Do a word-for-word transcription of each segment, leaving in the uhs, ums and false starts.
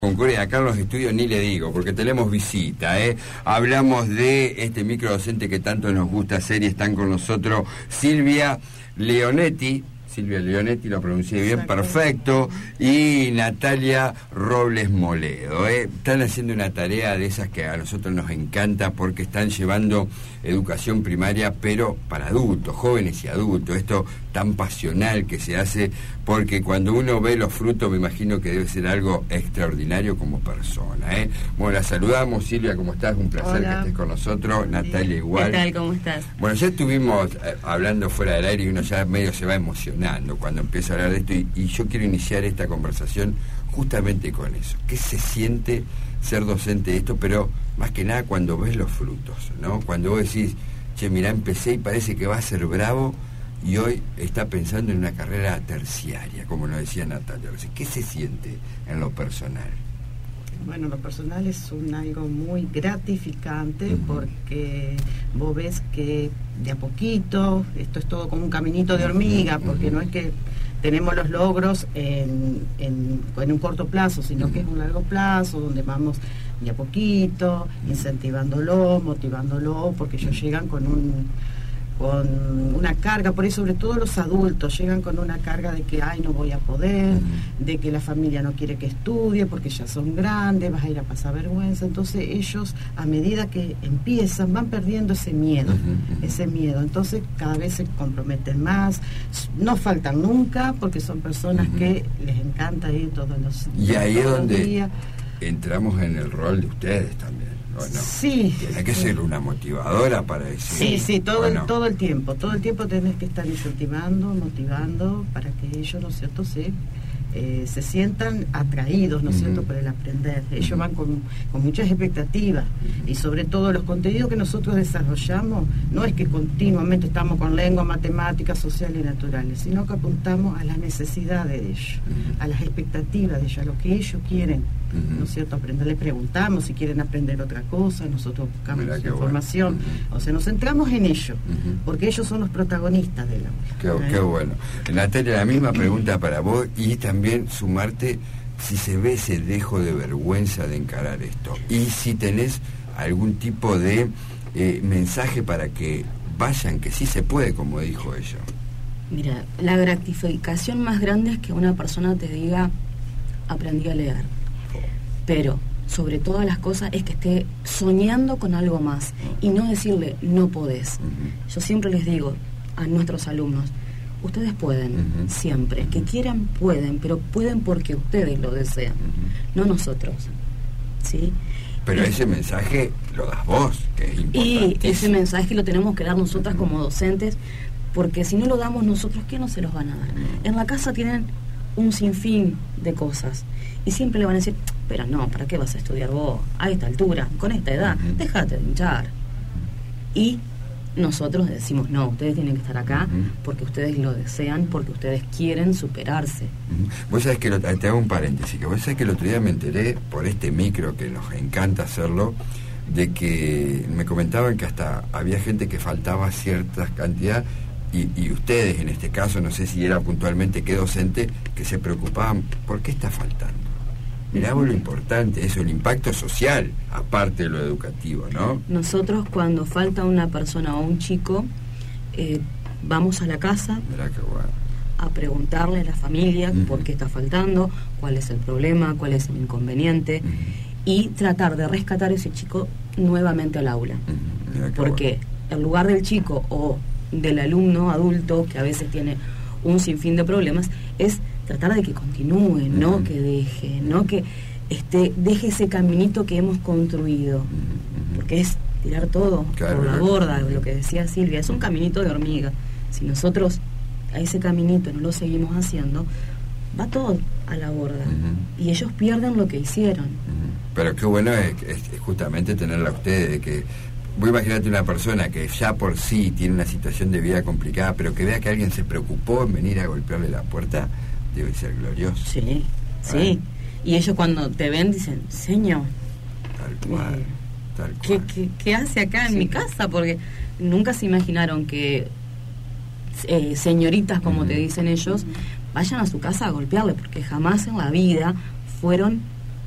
Concurre acá en los estudios, ni le digo, porque tenemos visita, ¿eh? Hablamos de este microdocente que tanto nos gusta hacer y están con nosotros Silvia Leonetti, Silvia Leonetti, lo pronuncié bien, perfecto, y Natalia Robles Moledo, ¿eh? Están haciendo una tarea de esas que a nosotros nos encanta porque están llevando educación primaria, pero para adultos, jóvenes y adultos, esto tan pasional que se hace, porque cuando uno ve los frutos me imagino que debe ser algo extraordinario como persona, ¿eh? Bueno, la saludamos, Silvia, ¿cómo estás? Un placer Hola. que estés con nosotros, Natalia igual. ¿Qué tal? ¿Cómo estás? Bueno, ya estuvimos eh, hablando fuera del aire y uno ya medio se va emocionando cuando empieza a hablar de esto y, y yo quiero iniciar esta conversación justamente con eso. ¿Qué se siente ser docente de esto? Pero más que nada cuando ves los frutos, ¿no? Cuando vos decís, che, mirá, empecé y parece que va a ser bravo y hoy está pensando en una carrera terciaria, como lo decía Natalia. ¿Qué se siente en lo personal? Bueno, lo personal es un algo muy gratificante, uh-huh. porque vos ves que de a poquito, esto es todo como un caminito de hormiga, porque uh-huh. no es que tenemos los logros en, en, en un corto plazo, sino uh-huh. que es un largo plazo, donde vamos de a poquito, incentivándolo, motivándolo, porque ellos llegan con un con una carga, por ahí sobre todo los adultos llegan con una carga de que ay, no voy a poder, uh-huh. de que la familia no quiere que estudie porque ya son grandes, vas a ir a pasar vergüenza. Entonces ellos, a medida que empiezan, van perdiendo ese miedo, uh-huh. ese miedo, entonces cada vez se comprometen más, no faltan nunca porque son personas uh-huh. que les encanta ir todos los días. Y ahí es donde entramos en el rol de ustedes también. ¿O no? Sí. Tiene que ser una motivadora para decir. Sí, sí, todo el, todo el tiempo, todo el tiempo tenés que estar incentivando, motivando, para que ellos, ¿no es cierto?, se, eh, se sientan atraídos, ¿no es uh-huh. cierto?, por el aprender. Ellos uh-huh. van con, con muchas expectativas, uh-huh. y sobre todo los contenidos que nosotros desarrollamos, no es que continuamente estamos con lengua, matemáticas, sociales y naturales, sino que apuntamos a las necesidades de ellos, uh-huh. a las expectativas de ellos, a lo que ellos quieren. Uh-huh. ¿No es cierto? Aprender, le preguntamos si quieren aprender otra cosa, nosotros buscamos esa información, bueno. uh-huh. o sea, nos centramos en ellos, uh-huh. porque ellos son los protagonistas de la... Qué, qué bueno. Natalia, la misma pregunta para vos y también sumarte si se ve ese dejo de vergüenza de encarar esto y si tenés algún tipo de eh, mensaje para que vayan, que sí se puede, como dijo ella. Mira, la gratificación más grande es que una persona te diga, aprendí a leer. Pero, sobre todas las cosas, es que esté soñando con algo más y no decirle, no podés. Uh-huh. Yo siempre les digo a nuestros alumnos, ustedes pueden, uh-huh. siempre. Que quieran, pueden, pero pueden porque ustedes lo desean, uh-huh. no nosotros. ¿Sí? Pero y, ese mensaje lo das vos, que es importante. Y ese mensaje lo tenemos que dar nosotras uh-huh. como docentes, porque si no lo damos nosotros, ¿qué no se los van a dar? Uh-huh. En la casa tienen un sinfín de cosas y siempre le van a decir, pero no, ¿para qué vas a estudiar vos a esta altura, con esta edad? Uh-huh. Déjate de hinchar. Y nosotros decimos, no, ustedes tienen que estar acá uh-huh. porque ustedes lo desean, porque ustedes quieren superarse. Uh-huh. Vos sabés que, lo, te hago un paréntesis, que vos sabés que el otro día me enteré, por este micro que nos encanta hacerlo, de que me comentaban que hasta había gente que faltaba cierta cantidad, y, y ustedes en este caso, no sé si era puntualmente qué docente, que se preocupaban, ¿por qué está faltando? Mirá vos lo importante, eso, el impacto social, aparte de lo educativo, ¿no? Nosotros cuando falta una persona o un chico, eh, vamos a la casa Mirá qué bueno. a preguntarle a la familia uh-huh. por qué está faltando, cuál es el problema, cuál es el inconveniente, uh-huh. y tratar de rescatar a ese chico nuevamente al aula. Uh-huh. Porque bueno. en lugar del chico o del alumno adulto, que a veces tiene un sinfín de problemas, es tratar de que continúe, uh-huh. no que deje, no que este, deje ese caminito que hemos construido, uh-huh. porque es tirar todo claro, por la borda, lo que decía Silvia, es un caminito de hormiga. Si nosotros a ese caminito no lo seguimos haciendo, va todo a la borda, uh-huh. y ellos pierden lo que hicieron. Uh-huh. Pero qué bueno es, es, es justamente tenerla a ustedes, de que vos imaginate una persona que ya por sí tiene una situación de vida complicada, pero que vea que alguien se preocupó en venir a golpearle la puerta, debe ser glorioso. Sí, ¿eh? Sí. Y ellos cuando te ven dicen, señor, tal cual, eh, tal cual. ¿Qué, qué, qué hace acá en sí. mi casa? Porque nunca se imaginaron que eh, señoritas, como uh-huh. te dicen ellos, uh-huh. vayan a su casa a golpearle, porque jamás en la vida fueron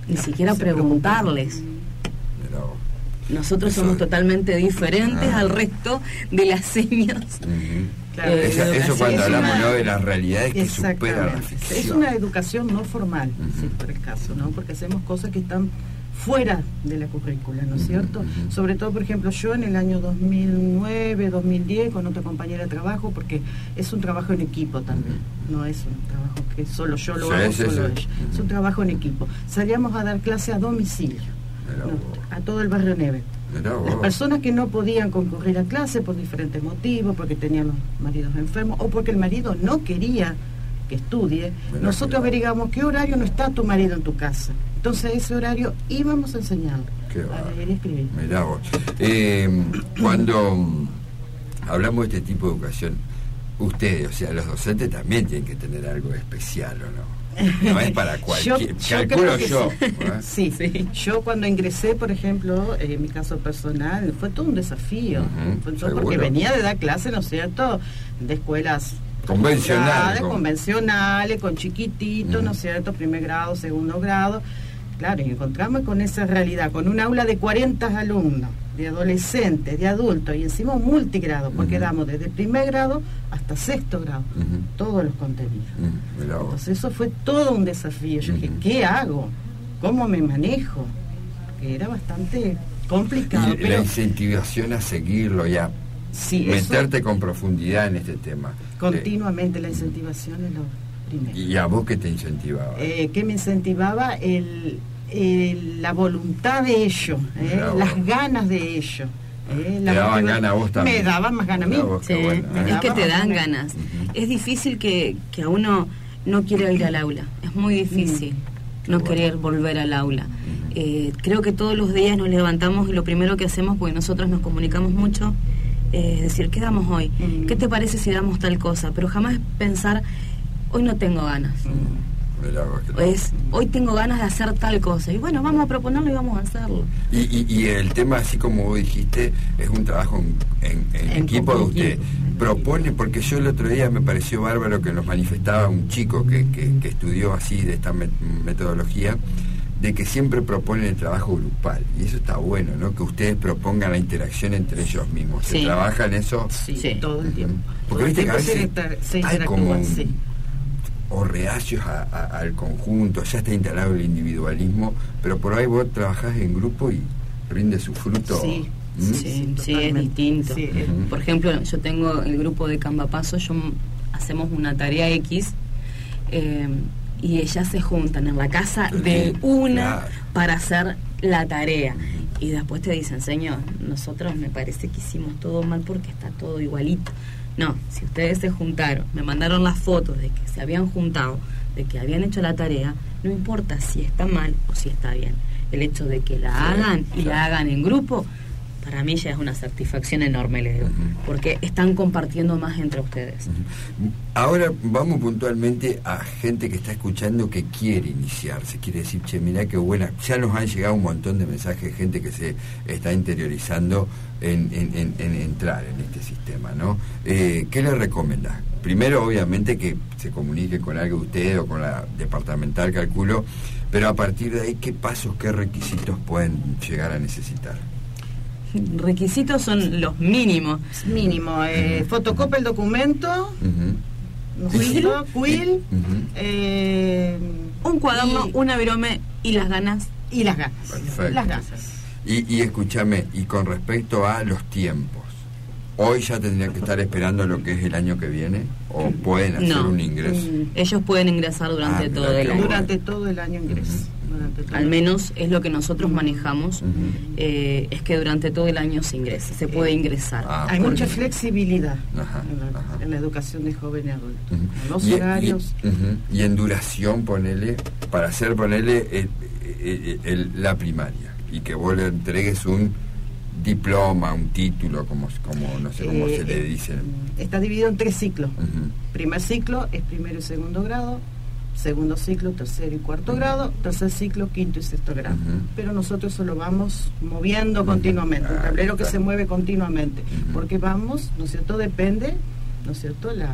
ni siquiera preguntarles. Pero, nosotros eso, somos totalmente diferentes ah, al resto de las señas. Uh-huh. Claro, eh, Esa, eso cuando hablamos, ¿no?, de las realidades que superan la ficción. Es una educación no formal, uh-huh, si por el caso, ¿no? Porque hacemos cosas que están fuera de la currícula, ¿no es cierto? Uh-huh. Sobre todo, por ejemplo, yo en el año dos mil nueve, dos mil diez, con otra compañera de trabajo, porque es un trabajo en equipo también, uh-huh, no es un trabajo que solo yo lo sí, hago, sí, solo sí. ella. Uh-huh. Es un trabajo en equipo. Salíamos a dar clase a domicilio, ¿no?, a todo el barrio Neve. Las personas que no podían concurrir a clase por diferentes motivos, porque tenían los maridos enfermos o porque el marido no quería que estudie, Mirá, nosotros averiguamos qué horario no está tu marido en tu casa. Entonces ese horario íbamos a enseñarle a leer y escribir. Mirá vos. Eh, cuando hablamos de este tipo de educación, ustedes, o sea, los docentes también tienen que tener algo especial, ¿o no? No es para cualquier, yo, calculo yo. yo. Sí. Sí, sí. Yo cuando ingresé, por ejemplo, en eh, mi caso personal, fue todo un desafío. Uh-huh, fue todo porque venía de dar clases, ¿no es cierto?, de escuelas convencionales, con... convencionales, con chiquititos, uh-huh, ¿no es cierto?, primer grado, segundo grado. Claro, y encontramos con esa realidad, con un aula de cuarenta alumnos, de adolescentes, de adultos, y encima un multigrado, porque uh-huh, damos desde primer grado hasta sexto grado, uh-huh, todos los contenidos. Uh-huh. Entonces eso fue todo un desafío. Yo uh-huh, dije, ¿qué hago? ¿Cómo me manejo? Que era bastante complicado. Y pero... la incentivación a seguirlo ya, sí, meterte eso... con profundidad en este tema. Continuamente, eh, la incentivación es lo primero. ¿Y a vos qué te incentivaba? Eh, ¿Qué me incentivaba? El... Eh, la voluntad de ello, eh, las ganas de ello. Eh, la ¿Te daban ganas a vos también? Me daban más ganas a mí. Sí, bueno, es que te dan ganas. Uh-huh. Es difícil que, que a uno no quiera ir al aula. Es muy difícil uh-huh, no bueno. querer volver al aula. Uh-huh. Eh, creo que todos los días nos levantamos y lo primero que hacemos, porque nosotros nos comunicamos mucho, es eh, decir, ¿qué damos hoy? Uh-huh. ¿Qué te parece si damos tal cosa? Pero jamás pensar, hoy no tengo ganas. Uh-huh. Es, hoy tengo ganas de hacer tal cosa y bueno, vamos a proponerlo y vamos a hacerlo. Y, y, y el tema, así como vos dijiste, es un trabajo en, en, en, en equipo de usted. Propone, porque yo el otro día me pareció bárbaro que nos manifestaba un chico que, que, que estudió así de esta met metodología, de que siempre proponen el trabajo grupal, y eso está bueno, ¿no? Que ustedes propongan la interacción entre ellos mismos. ¿Se sí. trabaja en eso? Sí, sí, todo el tiempo. Porque viste que a veces se, se hay como un, sí. o reacios a, a, al conjunto, ya está instalado el individualismo, pero por ahí vos trabajás en grupo y rinde su fruto. Sí, ¿Mm? sí, sí, es distinto. Sí. Uh-huh. Por ejemplo, yo tengo el grupo de Cambapaso, yo hacemos una tarea X eh, y ellas se juntan en la casa de una claro. para hacer la tarea. Uh-huh. Y después te dicen, señor, nosotros me parece que hicimos todo mal porque está todo igualito. No, si ustedes se juntaron, me mandaron las fotos de que se habían juntado, de que habían hecho la tarea, no importa si está mal o si está bien. El hecho de que la sí, hagan y sí. la hagan en grupo, para mí ya es una satisfacción enorme, le digo, uh-huh. porque están compartiendo más entre ustedes. Uh-huh. Ahora vamos puntualmente a gente que está escuchando que quiere iniciarse, quiere decir, che, mirá qué buena, ya nos han llegado un montón de mensajes de gente que se está interiorizando en, en, en, en entrar en este sistema, ¿no? Eh, ¿Qué le recomendás? Primero, obviamente, que se comunique con algo usted o con la departamental, calculo, pero a partir de ahí, ¿qué pasos, qué requisitos pueden llegar a necesitar? Requisitos son los mínimos. Mínimo, eh, uh-huh. fotocopia el documento, uh-huh. quill, quill uh-huh. eh, un cuaderno, y, una virome y las ganas. Y las ganas. Perfecto. Las ganas. Y, y escúchame, y con respecto a los tiempos, ¿hoy ya tendrían que estar esperando lo que es el año que viene? ¿O pueden hacer no. un ingreso? Ellos pueden ingresar durante ah, todo el año. Durante todo el año ingreso. Uh-huh. Al menos es lo que nosotros manejamos, uh-huh. eh, es que durante todo el año se ingresa, se puede ingresar. Ah, Hay mucha flexibilidad ajá, en, la, ajá. en la educación de jóvenes y adultos. Uh-huh. Los y, horarios. Y, uh-huh. y en duración, ponele, para hacer, ponele el, el, el, la primaria, y que vos le entregues un diploma, un título, como, como no sé cómo eh, se le dice. Está dividido en tres ciclos. Uh-huh. Primer ciclo es primero y segundo grado. Segundo ciclo, tercero y cuarto uh-huh. grado, tercer ciclo, quinto y sexto grado. Uh-huh. Pero nosotros eso lo vamos moviendo uh-huh. continuamente, un tablero que se mueve continuamente, uh-huh. porque vamos, ¿no es cierto? Depende, ¿no es cierto? La,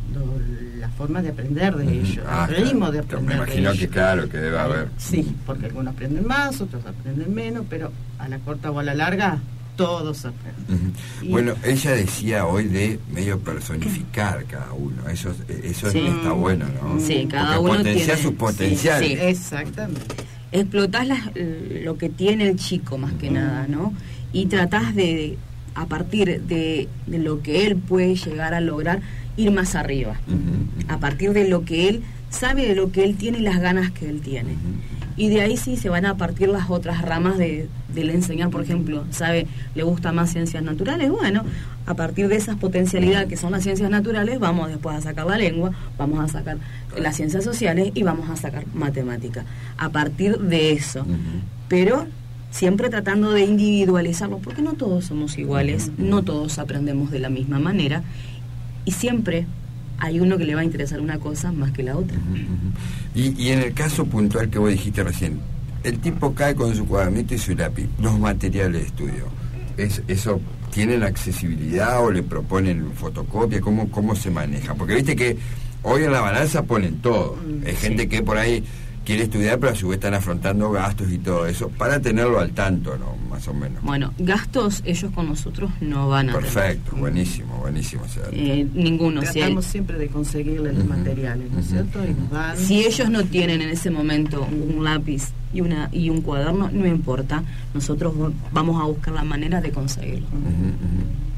lo, la forma de aprender de ellos, ah, el ritmo claro. de aprender. Me imagino que claro, que debe haber. Sí, porque algunos aprenden más, otros aprenden menos, pero a la corta o a la larga todos aprenden. Uh-huh. Y, bueno, ella decía hoy de medio personificar cada uno, eso, eso sí. está bueno, ¿no? Sí, cada porque uno potenciar tiene sus potenciales. Sí, sí, exactamente. Explotás las, lo que tiene el chico más que uh-huh. nada, ¿no? Y tratás de, a partir de, de lo que él puede llegar a lograr, ir más arriba. Uh-huh. A partir de lo que él sabe, de lo que él tiene y las ganas que él tiene. Uh-huh. Y de ahí sí se van a partir las otras ramas de, de enseñar, por ejemplo, ¿sabe? ¿Le gusta más ciencias naturales? Bueno, a partir de esas potencialidades que son las ciencias naturales, vamos después a sacar la lengua, vamos a sacar las ciencias sociales y vamos a sacar matemática. A partir de eso. Uh-huh. Pero siempre tratando de individualizarlo, porque no todos somos iguales, uh-huh. no todos aprendemos de la misma manera, y siempre hay uno que le va a interesar una cosa más que la otra. Uh-huh, uh-huh. Y, y en el caso puntual que vos dijiste recién, el tipo cae con su cuadernito y su lápiz, los materiales de estudio, ¿es, ¿eso tienen accesibilidad o le proponen fotocopia? ¿Cómo, cómo se maneja? Porque viste que hoy en la balanza ponen todo. Hay sí. gente que por ahí quiere estudiar, pero a su vez están afrontando gastos y todo eso, para tenerlo al tanto, ¿no? Más o menos. Bueno, gastos ellos con nosotros no van a Perfecto, tener. buenísimo, buenísimo. O sea, eh, ninguno. Tratamos si siempre de conseguirle los uh-huh. materiales, ¿no es uh-huh. cierto? Y nos dan... Si ellos no tienen en ese momento un lápiz y una y un cuaderno, no importa, nosotros vamos a buscar la manera de conseguirlo. Uh-huh, uh-huh.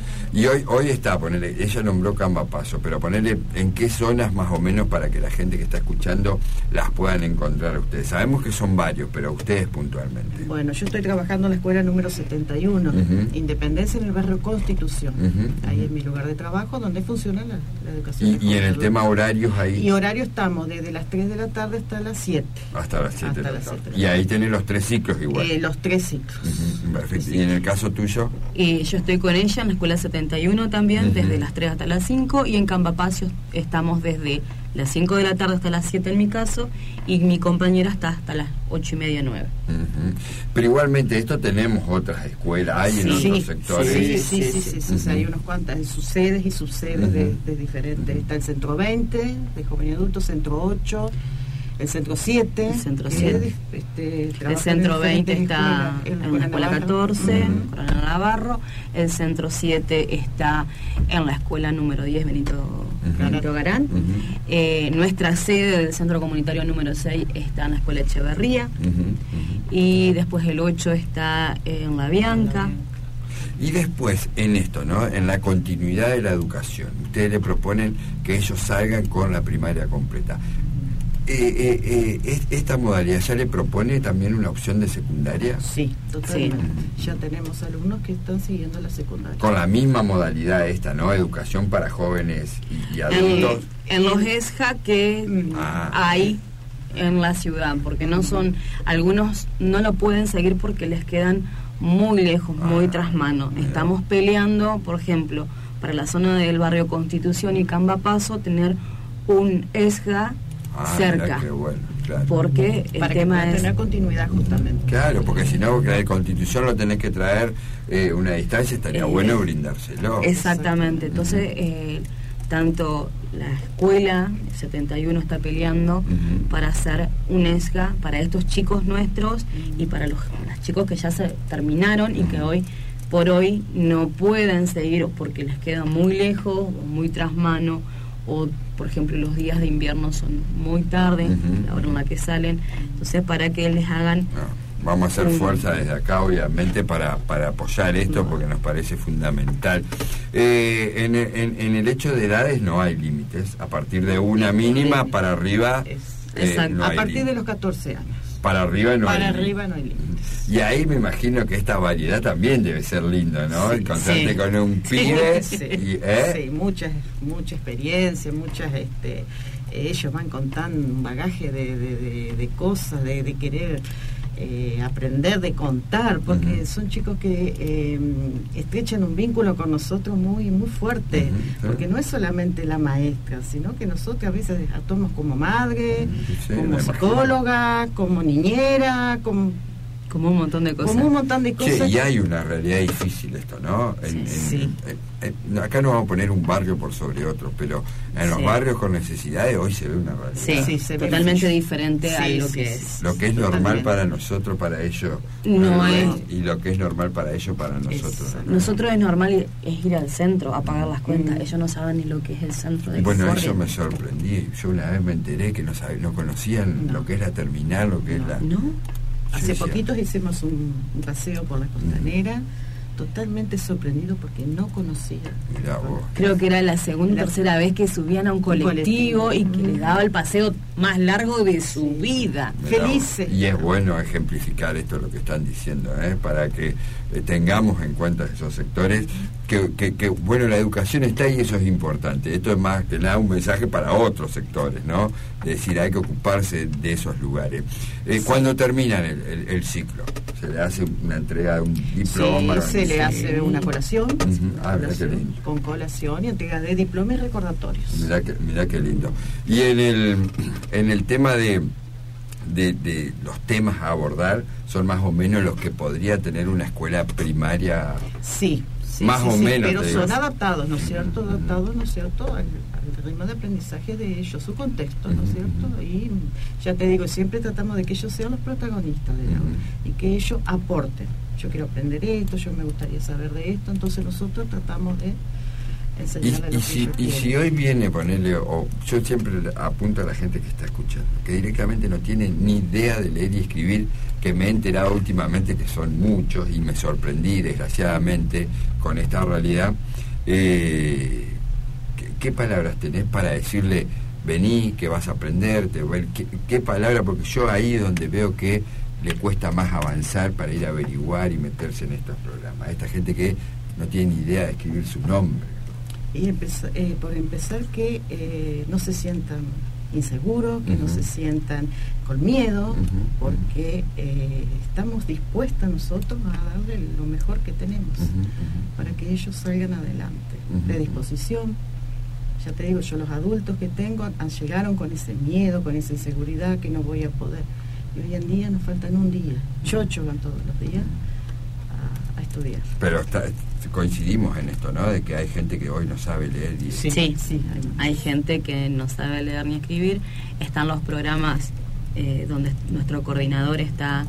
Y hoy hoy está, ponele, ella nombró Cambapaso, pero ponerle en qué zonas más o menos para que la gente que está escuchando las puedan encontrar ustedes. Sabemos que son varios, pero ustedes puntualmente. Bueno, yo estoy trabajando en la escuela número setenta y uno, uh-huh. Independencia, en el barrio Constitución. Uh-huh. Ahí es mi lugar de trabajo, donde funciona la, la educación. ¿Y, y en el tema horarios ahí? Y horario estamos desde las tres de la tarde hasta las siete. Hasta las siete. Hasta las siete. Y ahí tenés los tres ciclos igual. Eh, los tres ciclos. Uh-huh. Perfecto. Sí. ¿Y en el caso tuyo? Y yo estoy con ella en la escuela setenta y uno también, uh-huh. desde las tres hasta las cinco, y en Cambapacio estamos desde las cinco de la tarde hasta las siete en mi caso, y mi compañera está hasta las ocho y media, nueve. Uh-huh. Pero igualmente esto tenemos otras escuelas, hay sí, en otros sí, sectores. Sí, sí, sí, sí, sí, sí, uh-huh. sí, hay unos cuantas, en sus sedes y subsedes uh-huh. de, de diferentes. Uh-huh. Está el centro veinte, de joven y adulto, centro ocho, el centro siete, el centro siete. Este, el centro veinte está en, en la escuela catorce, uh-huh. Coronel Navarro. El centro siete está en la escuela número diez, Benito, uh-huh. Benito Garán. Uh-huh. Eh, nuestra sede del centro comunitario número seis está en la escuela Echeverría. Uh-huh. Uh-huh. Y después el ocho está en la Bianca. Y después, en esto, ¿no? En la continuidad de la educación, ustedes le proponen que ellos salgan con la primaria completa. Eh, eh, eh, ¿Esta modalidad ya le propone también una opción de secundaria? Sí, totalmente. Sí. Ya tenemos alumnos que están siguiendo la secundaria. Con la misma modalidad esta, ¿no? Educación para jóvenes y, y adultos. En, en los E S J A que ah. hay en la ciudad, porque no son, algunos no lo pueden seguir porque les quedan muy lejos, ah. muy tras mano. Estamos peleando, por ejemplo, para la zona del barrio Constitución y Cambapaso, tener un E S J A Ah, cerca, qué bueno, claro. Porque el para tema que es tener continuidad justamente. Claro, porque si no, que la Constitución lo tenés que traer eh, una distancia, estaría eh, bueno brindárselo. Exactamente, entonces eh, tanto la escuela setenta y uno está peleando uh-huh. para hacer un E S J A para estos chicos nuestros uh-huh. y para los, los chicos que ya se terminaron uh-huh. y que hoy por hoy no pueden seguir porque les queda muy lejos o muy tras mano, o por ejemplo los días de invierno son muy tarde, uh-huh. la hora en la que salen, entonces para que les hagan... No, vamos a hacer un... fuerza desde acá obviamente para, para apoyar esto no. porque nos parece fundamental. Eh, en, en, en el hecho de edades no hay límites, a partir de una mínima para arriba es, eh, no a partir límites. De los catorce años. Para arriba no para hay arriba límites. no hay límites. Y ahí me imagino que esta variedad también debe ser lindo, ¿no? Sí, encontrarte sí. con un pibe. Sí, y, ¿eh? sí, mucha, mucha experiencia, muchas, este, ellos van contando un bagaje de, de, de, de cosas, de, de querer eh, aprender, de contar, porque uh-huh. son chicos que eh, estrechan un vínculo con nosotros muy, muy fuerte, uh-huh. porque no es solamente la maestra, sino que nosotros a veces actuamos como madre, uh-huh. sí, como psicóloga, como niñera, como Como un montón de cosas. Como un montón de cosas. Sí, y hay una realidad difícil esto, ¿no? En, Sí. en, Sí. en, en, acá no vamos a poner un barrio por sobre otro, pero en los Sí. barrios con necesidades hoy se ve una realidad. Sí, Sí, se ve totalmente mucho. diferente a Sí, lo sí, que sí. es. Lo que es normal Totalmente. para nosotros, para ellos, No lo es. Y lo que es normal para ellos, para nosotros. Exacto. Nosotros es normal es ir al centro a pagar las cuentas. Mm. Ellos no saben ni lo que es el centro del Bueno, Forre. eso me sorprendí. Yo una vez me enteré que no sab- no conocían No. lo que es la terminal, lo que es No. la... ¿No? Hace decía, poquitos hicimos un, un paseo por la costanera, totalmente sorprendido porque no conocía. Mirá vos. Creo que era la segunda o La- tercera vez que subían a un colectivo, colectivo. y que les daba el paseo más largo de su Sí. vida. Mirá vos. Felices. Y es bueno ejemplificar esto, lo que están diciendo, ¿eh? Para que eh, tengamos en cuenta esos sectores, que, que, que, bueno, la educación está ahí y eso es importante. Esto es más que nada un mensaje para otros sectores, ¿no? Es decir, hay que ocuparse de esos lugares. Eh, Sí. Cuando terminan el, el, el ciclo, se le hace una entrega de un diploma. Sí, se le hace una colación, Ujú. Ah, mirá colación, qué lindo. con colación y entrega de diploma y recordatorios. Mirá que, mirá qué lindo. Y en el, en el tema de, de, de los temas a abordar, son más o menos los que podría tener una escuela primaria. Sí, sí, Más sí, o sí, menos, pero te digo. son adaptados, ¿no es cierto? Adaptados, ¿no es cierto? Al, al ritmo de aprendizaje de ellos, su contexto, ¿no es cierto? Y ya te digo, siempre tratamos de que ellos sean los protagonistas de la Ujú. y que ellos aporten. Yo quiero aprender esto, yo me gustaría saber de esto, entonces nosotros tratamos de Y, enseñarles y lo que si, ellos y si quieren. hoy viene, ponerle, o yo siempre apunto a la gente que está escuchando, que directamente no tiene ni idea de leer y escribir, que me he enterado últimamente que son muchos y me sorprendí desgraciadamente con esta realidad. Eh, ¿qué, qué palabras tenés para decirle, vení, que vas a aprender? Te, ¿qué, ¿Qué palabra? Porque yo ahí es donde veo que le cuesta más avanzar para ir a averiguar y meterse en estos programas. Esta gente que no tiene ni idea de escribir su nombre. Y empeza- eh, por empezar que eh, no se sientan inseguros, que no Ujú. se sientan con miedo, Ujú. porque eh, estamos dispuestos nosotros a darle lo mejor que tenemos Ujú, ujú. para que ellos salgan adelante, Ujú. de disposición. Ya te digo, yo los adultos que tengo han, llegaron con ese miedo, con esa inseguridad que no voy a poder. Y hoy en día nos faltan un día, chocho van todos los días a, a estudiar. Pero está, coincidimos en esto, ¿no? De que hay gente que hoy no sabe leer y... Sí, Sí, sí, hay- hay gente que no sabe leer ni escribir. Están los programas eh, donde nuestro coordinador está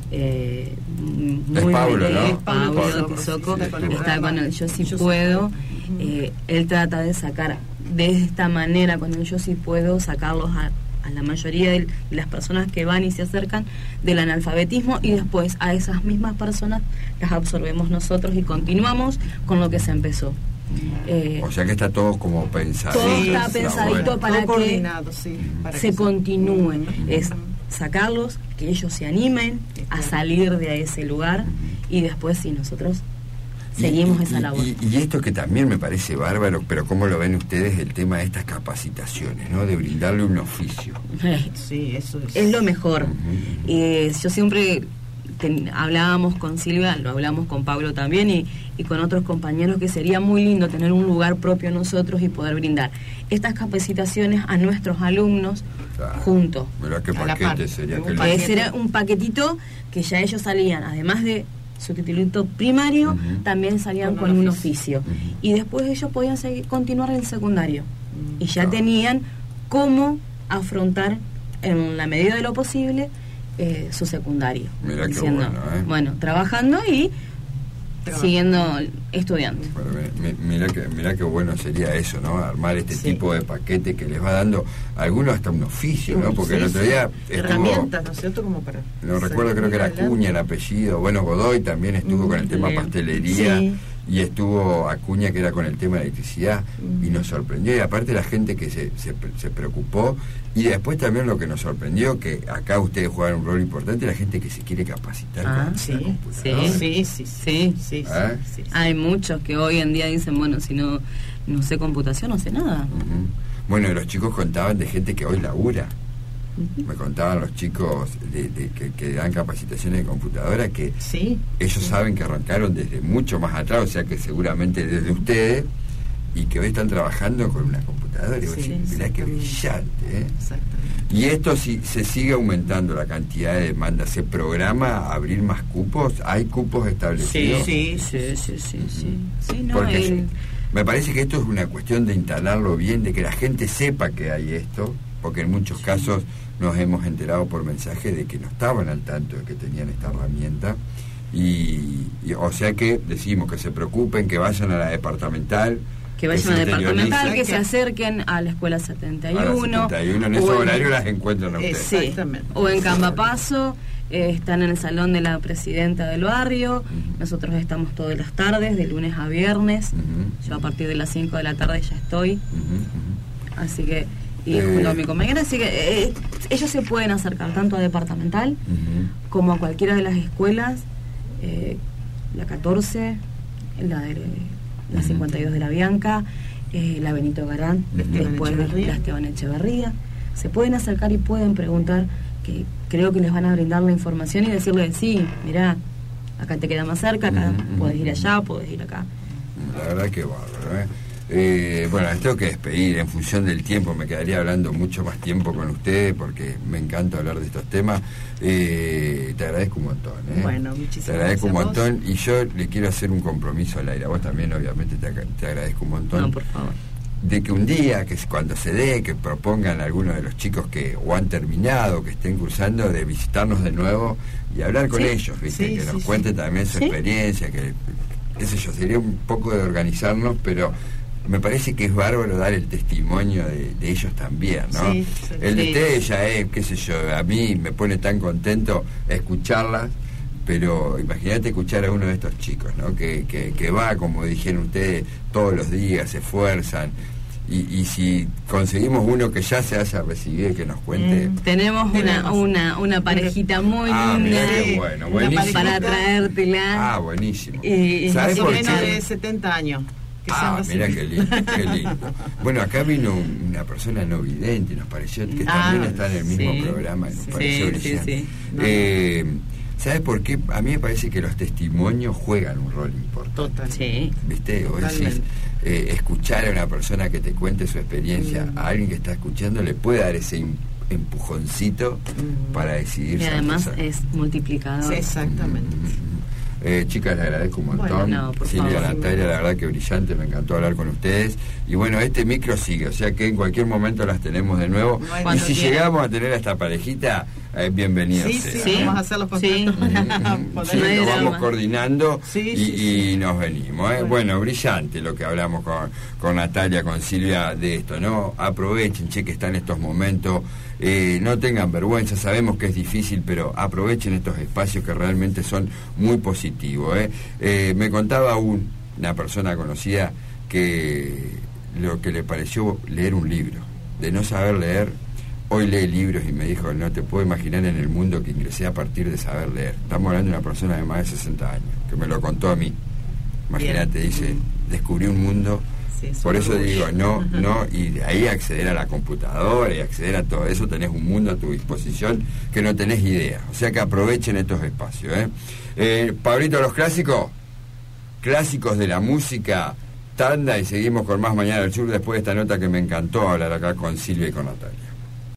eh, muy Es Pablo, bien, ¿no? es Pablo Pablo Tizoco, sí, sí, está con el Yo Sí Yo Sí Puedo. Puedo. Eh, él trata de sacar de esta manera, con el Yo Sí Puedo, sacarlos a, a la mayoría de las personas que van y se acercan del analfabetismo, y después a esas mismas personas las absorbemos nosotros y continuamos con lo que se empezó. Eh, O sea que está todo como pensadito. Todo está sí, pensadito bueno. para Todo que coordinado, sí, para se que continúe. Ujú. Es sacarlos, que ellos se animen a salir de ese lugar, y después si nosotros seguimos Y- esa y- labor. Y, y esto que también me parece bárbaro, pero ¿cómo lo ven ustedes el tema de estas capacitaciones, ¿no? De brindarle un oficio. Sí, eso es. Es lo mejor. Ujú. Eh, yo siempre ten- hablábamos con Silvia, lo hablamos con Pablo también, y, y con otros compañeros, que sería muy lindo tener un lugar propio nosotros y poder brindar estas capacitaciones a nuestros alumnos Claro. juntos. Mirá qué A la paquete par. sería. Un qué paquete. lindo. Ese era un paquetito que ya ellos salían, además de su titulito primario, Ujú. también salían Con con un un oficio. oficio. Ujú. Y después ellos podían seguir, continuar el secundario. Mm, Y ya Claro. tenían cómo afrontar, en la medida de lo posible, eh, su secundario. Mirá qué Diciendo, bueno, ¿eh? bueno, trabajando y Trabajando. siguiendo estudiando. Bueno, mi- mi- mirá que, mirá qué bueno sería eso, ¿no? Armar este Sí. tipo de paquete que les va dando a algunos hasta un oficio, ¿no? Porque el Sí, otro sí. día estuvo... Herramientas, ¿no es cierto? Como para. No recuerdo, creo que era salir Acuña el adelante. apellido. Bueno, Godoy también estuvo Mm, con el tema Leo. pastelería. Sí. Y estuvo Acuña, que era con el tema de electricidad. Mm. Y nos sorprendió. Y aparte la gente que se, se, se preocupó. Y después también lo que nos sorprendió, que acá ustedes juegan un rol importante, la gente que se quiere capacitar Ah, con Sí, la computadora. sí. sí, sí, sí, Sí. sí, sí, ¿Eh? sí, sí. Hay muchos que hoy en día dicen, bueno, si no, no sé computación, no sé nada. Ujú. Bueno, y los chicos contaban de gente que hoy labura. Ujú. Me contaban los chicos de, de- que, que dan capacitaciones de computadora que Sí. ellos sí. saben que arrancaron desde mucho más atrás, o sea que seguramente desde ustedes, y que hoy están trabajando con una computadora. Y vos Sí, decís, mirá qué brillante, ¿eh? Exactamente. Y esto, si se sigue aumentando la cantidad de demandas, ¿se programa abrir más cupos? ¿Hay cupos establecidos? Sí, sí, sí, sí, sí. Sí, no, Porque el- me parece que esto es una cuestión de instalarlo bien, de que la gente sepa que hay esto, porque en muchos casos nos hemos enterado por mensaje de que no estaban al tanto de que tenían esta herramienta. Y, y o sea que decimos que se preocupen, que vayan a la departamental, que vayan se a la departamental, interioricen. que se acerquen a la escuela setenta y A las uno. setenta y uno, en ese o horario las encuentran a ustedes. Sí, Exactamente. o en Cambapaso, eh, están en el salón de la presidenta del barrio. Ujú. Nosotros estamos todas las tardes, de lunes a viernes. Ujú. Yo a partir de las cinco de la tarde ya estoy. Ujú, ujú. Así que, y Eh. junto a mi compañera, así que eh, ellos se pueden acercar tanto a departamental Ujú. como a cualquiera de las escuelas, eh, la catorce, la de la Ujú. cincuenta y dos de la Bianca, eh, la Benito Garán, La Esteban después de Echeverría. la Esteban Echeverría. Se pueden acercar y pueden preguntar, que creo que les van a brindar la información y decirles, sí, mirá, acá te queda más cerca, acá Ujú, podés ujú, ir allá, podés ir acá. La verdad que bárbaro, ¿eh? Eh, bueno, les tengo que despedir en función del tiempo, me quedaría hablando mucho más tiempo con ustedes porque me encanta hablar de estos temas. Eh, te agradezco un montón, ¿eh? Bueno, muchísimas Te agradezco un gracias a montón y yo le quiero hacer un compromiso al aire. A vos también, obviamente, te, aga- te agradezco un montón. No, por favor. De que un día, que es cuando se dé, que propongan a algunos de los chicos que o han terminado, que estén cursando, de visitarnos de nuevo y hablar con Sí. ellos, ¿viste? Sí, que sí, nos sí. cuenten también su Sí. experiencia, que, qué sé yo, sería un poco de organizarnos, pero me parece que es bárbaro dar el testimonio de, de ellos también, ¿no? Sí, sí. El de Sí. ustedes ya es, qué sé yo, a mí me pone tan contento escucharlas, pero imagínate escuchar a uno de estos chicos, ¿no? Que, que, que va, como dijeron ustedes, todos los días, se esfuerzan, y, y si conseguimos uno que ya se haya recibido y que nos cuente... Mm. Tenemos una, Tenemos. una, una parejita muy Ah, mirá linda qué bueno, Una buenísimo. para traértela. Ah, buenísimo. Y- y ¿Sabes Más o por menos qué? de setenta años. que Ah, sean mira así. qué lindo, qué lindo. Bueno, acá vino un- una persona no vidente, nos pareció que Ah, también está en el mismo sí, programa y nos sí, pareció sí, brillante. sí. Eh, ¿Sabes por qué? A mí me parece que los testimonios juegan un rol importante. Total. Sí. ¿Viste? Vos decís, Totalmente. eh, escuchar a una persona que te cuente su experiencia, Mm. a alguien que está escuchando, le puede dar ese im- empujoncito Mm. para decidir. Y además es multiplicador. Sí, exactamente. Eh, chicas, les agradezco un montón. Bueno, no, por Silvia, favor. Natalia, la verdad que brillante, me encantó hablar con ustedes. Y bueno, este micro sigue, o sea que en cualquier momento las tenemos de nuevo. No hay Y Cuando si quieran. llegamos a tener a esta parejita, eh, bienvenidos. Sí, sí, Sí. vamos a hacer los Sí. contactos para Sí, poder- No hay nos drama. vamos coordinando Sí, y, sí, sí. y nos venimos. ¿eh? Bueno. Bueno. brillante lo que hablamos con, con Natalia, con Silvia de esto, ¿no? Aprovechen, che, que están estos momentos, eh, no tengan vergüenza, sabemos que es difícil, pero aprovechen estos espacios que realmente son muy positivos. ¿eh? Eh, me contaba un, una persona conocida que lo que le pareció leer un libro, de no saber leer. Hoy lee libros y me dijo, no te puedo imaginar en el mundo que ingresé a partir de saber leer. Estamos hablando de una persona de más de sesenta años, que me lo contó a mí. Imagínate, Bien. dice, descubrí un mundo. Sí, es Por un eso orgullo. digo, no, no, y de ahí acceder a la computadora y acceder a todo eso, tenés un mundo a tu disposición que no tenés idea. O sea que aprovechen estos espacios. ¿eh? Eh, Pablito, los clásicos, clásicos de la música, tanda, y seguimos con más Mañana del Sur después de esta nota que me encantó hablar acá con Silvia y con Natalia.